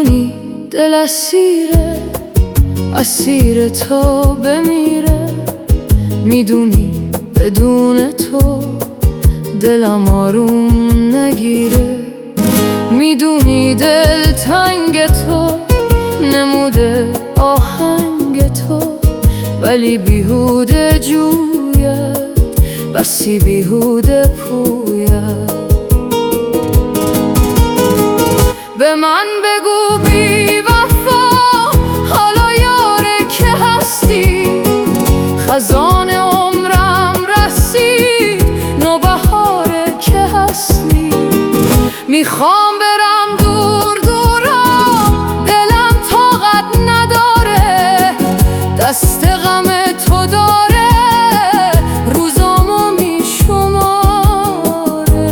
میدونی دل اسیر تو بمیره، میدونی بدون تو دلم آروم نگیره، میدونی دل تنگ تو نموده آهنگ تو، ولی بیهوده جوید بسی بیهوده پوید. به من بگو بی وفا حالا یاره که هستی، خزان عمرم رسید نوبهاره که هستی، میخوام برم دور دورم دلم طاقت نداره، دست غم تو داره روزامو میشماره.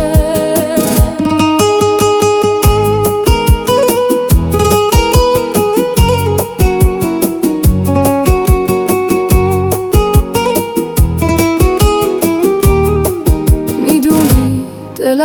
میدونی دل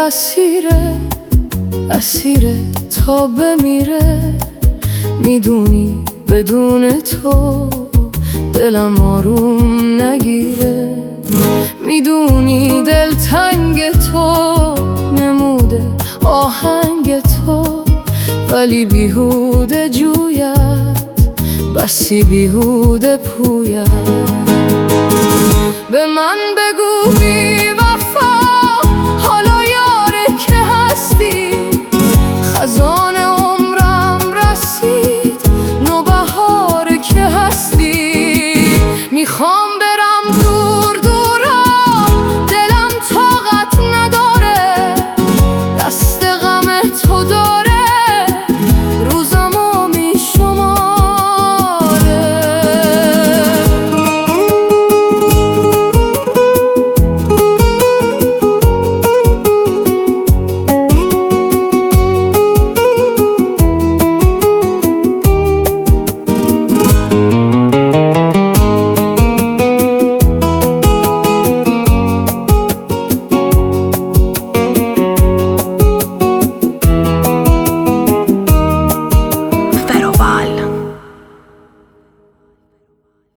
اسیره تا بمیره، میدونی بدون تو دلم آروم نگیره، میدونی دل تنگ تو نموده آهنگ تو، ولی بیهوده جوید بسی بیهوده پوید. به من بگو